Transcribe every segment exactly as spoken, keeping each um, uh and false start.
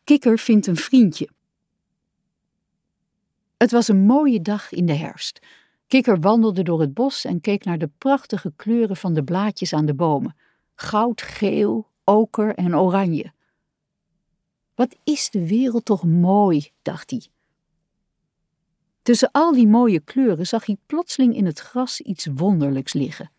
Kikker vindt een vriendje. Het was een mooie dag in de herfst. Kikker wandelde door het bos en keek naar de prachtige kleuren van de blaadjes aan de bomen. Goud, geel, oker en oranje. Wat is de wereld toch mooi, dacht hij. Tussen al die mooie kleuren zag hij plotseling in het gras iets wonderlijks liggen.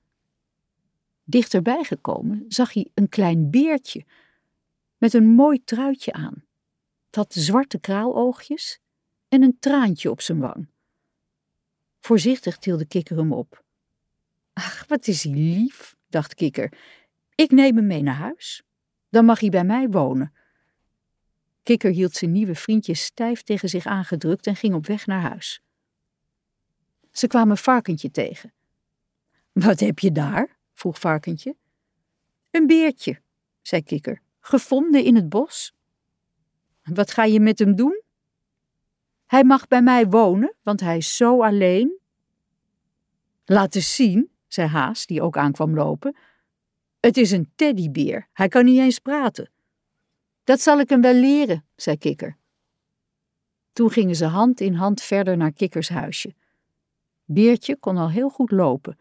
Dichterbij gekomen zag hij een klein beertje met een mooi truitje aan. Het had zwarte kraaloogjes en een traantje op zijn wang. Voorzichtig tilde Kikker hem op. Ach, wat is hij lief, dacht Kikker. Ik neem hem mee naar huis. Dan mag hij bij mij wonen. Kikker hield zijn nieuwe vriendje stijf tegen zich aangedrukt en ging op weg naar huis. Ze kwamen Varkentje tegen. Wat heb je daar? Vroeg Varkentje. Een beertje, zei Kikker, gevonden in het bos. Wat ga je met hem doen? Hij mag bij mij wonen, want hij is zo alleen. Laat eens zien, zei Haas, die ook aankwam lopen. Het is een teddybeer, hij kan niet eens praten. Dat zal ik hem wel leren, zei Kikker. Toen gingen ze hand in hand verder naar Kikkers huisje. Beertje kon al heel goed lopen.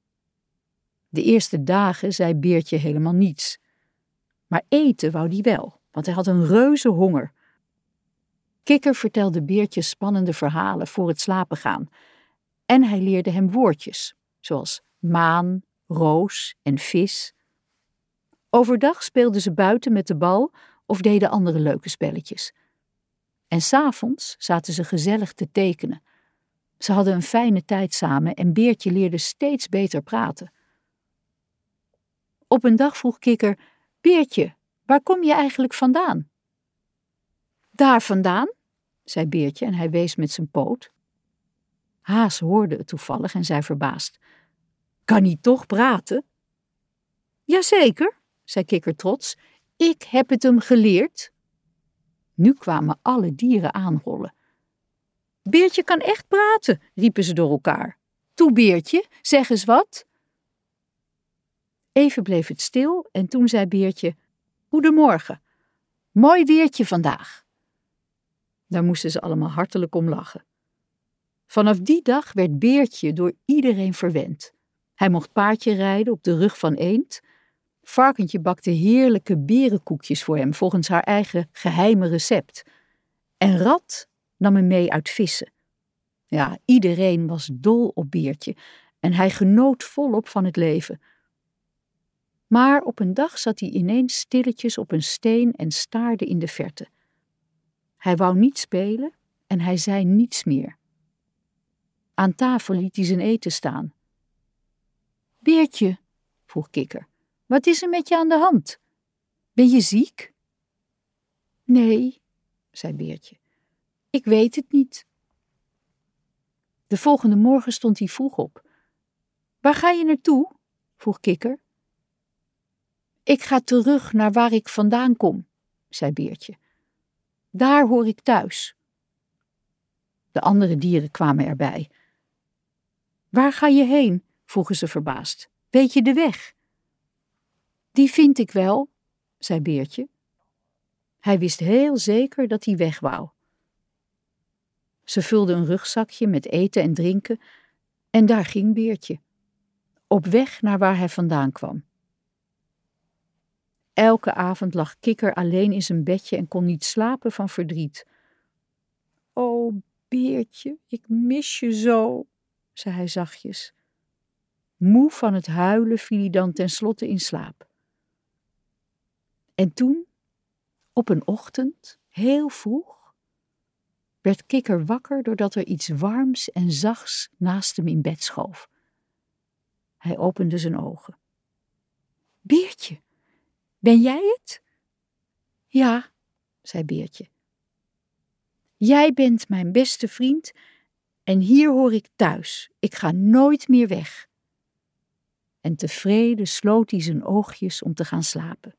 De eerste dagen zei Beertje helemaal niets. Maar eten wou die wel, want hij had een reuze honger. Kikker vertelde Beertje spannende verhalen voor het slapen gaan. En hij leerde hem woordjes, zoals maan, roos en vis. Overdag speelden ze buiten met de bal of deden andere leuke spelletjes. En 's avonds zaten ze gezellig te tekenen. Ze hadden een fijne tijd samen en Beertje leerde steeds beter praten. Op een dag vroeg Kikker, Beertje, waar kom je eigenlijk vandaan? Daar vandaan, zei Beertje en hij wees met zijn poot. Haas hoorde het toevallig en zei verbaasd, kan hij toch praten? Jazeker, zei Kikker trots, ik heb het hem geleerd. Nu kwamen alle dieren aanrollen. Beertje kan echt praten, riepen ze door elkaar. Toe Beertje, zeg eens wat. Even bleef het stil en toen zei Beertje, goedemorgen, mooi weertje vandaag. Daar moesten ze allemaal hartelijk om lachen. Vanaf die dag werd Beertje door iedereen verwend. Hij mocht paardje rijden op de rug van eend. Varkentje bakte heerlijke berenkoekjes voor hem volgens haar eigen geheime recept. En Rad nam hem mee uit vissen. Ja, iedereen was dol op Beertje en hij genoot volop van het leven. Maar op een dag zat hij ineens stilletjes op een steen en staarde in de verte. Hij wou niet spelen en hij zei niets meer. Aan tafel liet hij zijn eten staan. Beertje, vroeg Kikker, wat is er met je aan de hand? Ben je ziek? Nee, zei Beertje, ik weet het niet. De volgende morgen stond hij vroeg op. Waar ga je naartoe? Vroeg Kikker. Ik ga terug naar waar ik vandaan kom, zei Beertje. Daar hoor ik thuis. De andere dieren kwamen erbij. Waar ga je heen? Vroegen ze verbaasd. Weet je de weg? Die vind ik wel, zei Beertje. Hij wist heel zeker dat hij weg wou. Ze vulden een rugzakje met eten en drinken en daar ging Beertje. Op weg naar waar hij vandaan kwam. Elke avond lag Kikker alleen in zijn bedje en kon niet slapen van verdriet. O, Beertje, ik mis je zo, zei hij zachtjes. Moe van het huilen viel hij dan tenslotte in slaap. En toen, op een ochtend, heel vroeg, werd Kikker wakker doordat er iets warms en zachts naast hem in bed schoof. Hij opende zijn ogen. Beertje, ben jij het? Ja, zei Beertje. Jij bent mijn beste vriend en hier hoor ik thuis. Ik ga nooit meer weg. En tevreden sloot hij zijn oogjes om te gaan slapen.